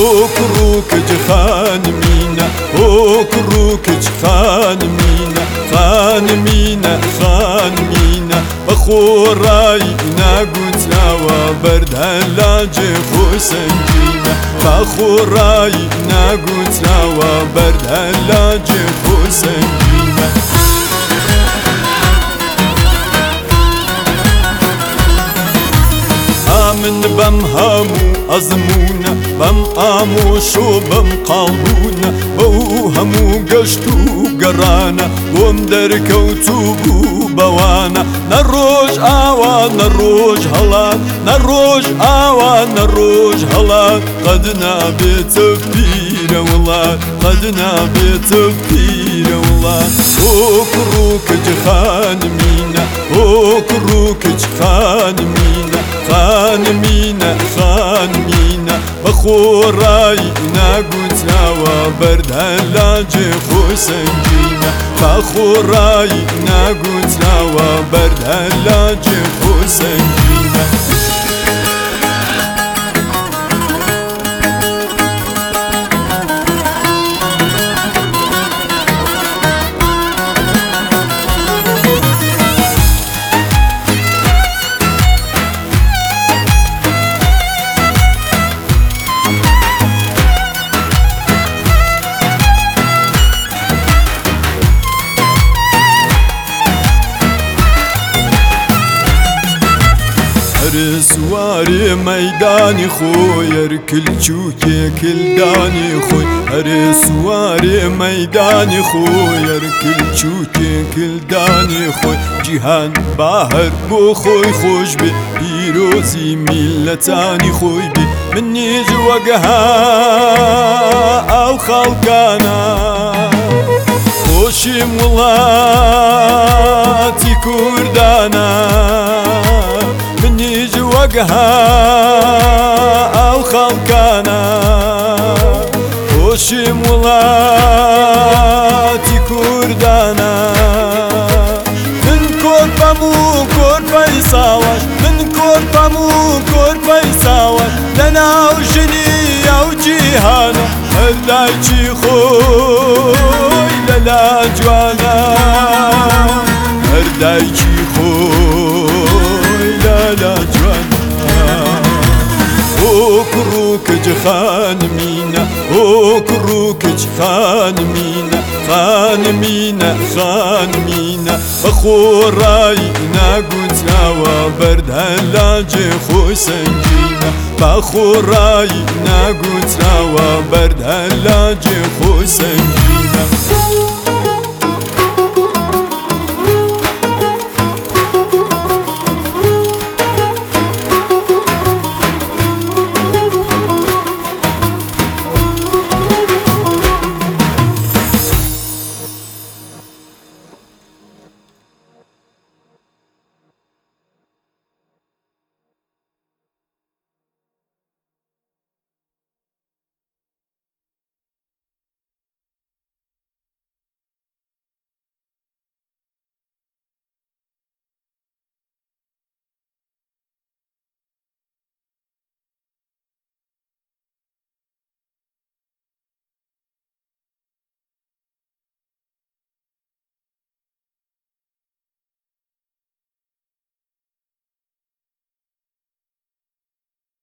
كروكج خانمينا كروكج خانمينا خانمينا خانمينا بخوراي ناقوت ناوا برد هلاجي خوسنجينا بخوراي ناقوت ناوا برد هلاجي خوسنجينا من بم هامو أزمونا بم آموشو بم قالبونا بو همو قشتو قرانا بوم دركوتو بو بوانا نروج آوا نروج هلات نروج آوا نروج هلات قدنا بيت بير ولاد قدنا بيت بير ولاد كروكج خانمينا كروكج خانمينا خانمينا خانمينا بخوراي ناقوت ناوا برد هلاجي خوسنجينا بخوراي ناقوت ناوا برد هلاجي خوسنجينا سواري ميداني خوير كل شوكي كل داني خوي سواري ميداني خوير كل شوكي كل داني خوي جيهان باهر بو خوي خوش بي بيروزي ملتاني خوي بي مني جوقها او خلقانا خوشي مولاتي كردانا وقها أو خلقانا وشم ولاتي كردانا من كوربامو كورباي ساواش من كوربامو كورباي ساواش لنا وجني أو جيهانا هردايشي خوي للا جوانا هردايشي خوي للا جوانا كروكج خانمينا كروكج خانمينا خانمينا خانمينا بخوراي ناقوت ناوا برد هلاجي خوسنجينا بخوراي ناقوت ناوا برد هلاجي خوسنجينا